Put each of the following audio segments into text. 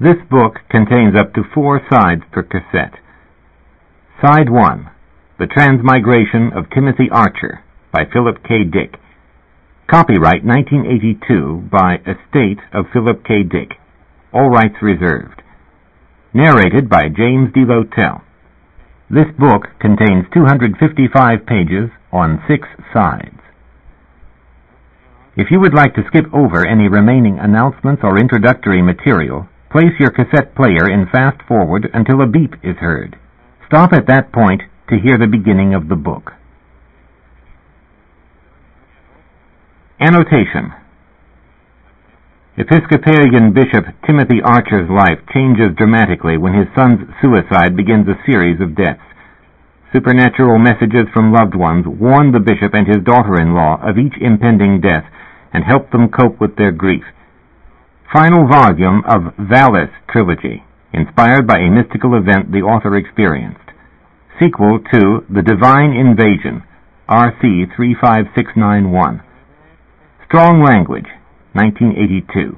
This book contains up to 4 sides per cassette. Side 1, The Transmigration of Timothy Archer, by Philip K. Dick. Copyright 1982 by Estate of Philip K. Dick. All rights reserved. Narrated by James D. Lotell. This book contains 255 pages on 6 sides. If you would like to skip over any remaining announcements or introductory material, place your cassette player in fast forward until a beep is heard. Stop at that point to hear the beginning of the book. Annotation. Episcopalian Bishop Timothy Archer's life changes dramatically when his son's suicide begins a series of deaths. Supernatural messages from loved ones warn the bishop and his daughter-in-law of each impending death and help them cope with their grief. Final volume of Valis trilogy, inspired by a mystical event the author experienced. Sequel to The Divine Invasion, RC 35691. Strong Language, 1982.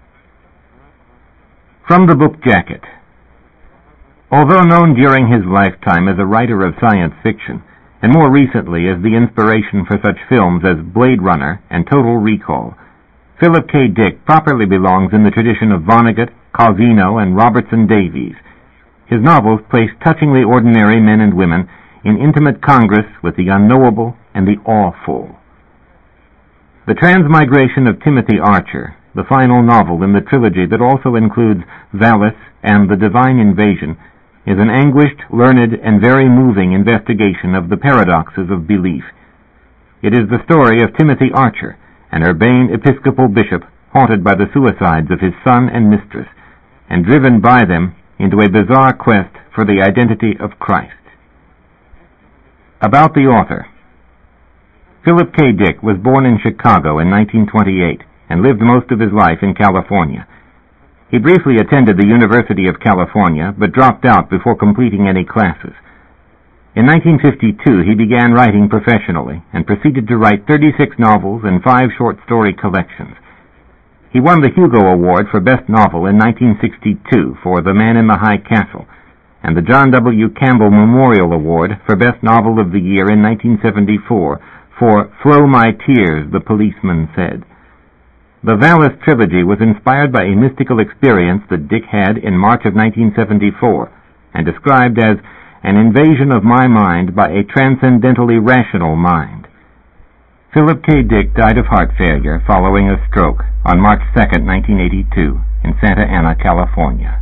From the book jacket. Although known during his lifetime as a writer of science fiction, and more recently as the inspiration for such films as Blade Runner and Total Recall, Philip K. Dick properly belongs in the tradition of Vonnegut, Calvino, and Robertson Davies. His novels place touchingly ordinary men and women in intimate congress with the unknowable and the awful. The Transmigration of Timothy Archer, the final novel in the trilogy that also includes Valis and The Divine Invasion, is an anguished, learned, and very moving investigation of the paradoxes of belief. It is the story of Timothy Archer, an urbane Episcopal bishop haunted by the suicides of his son and mistress, and driven by them into a bizarre quest for the identity of Christ. About the author. Philip K. Dick was born in Chicago in 1928 and lived most of his life in California. He briefly attended the University of California, but dropped out before completing any classes. In 1952, he began writing professionally and proceeded to write 36 novels and 5 short story collections. He won the Hugo Award for Best Novel in 1962 for The Man in the High Castle, and the John W. Campbell Memorial Award for Best Novel of the Year in 1974 for Flow My Tears, the Policeman Said. The Valis trilogy was inspired by a mystical experience that Dick had in March of 1974 and described as an invasion of my mind by a transcendentally rational mind. Philip K. Dick died of heart failure following a stroke on March 2, 1982, in Santa Ana, California.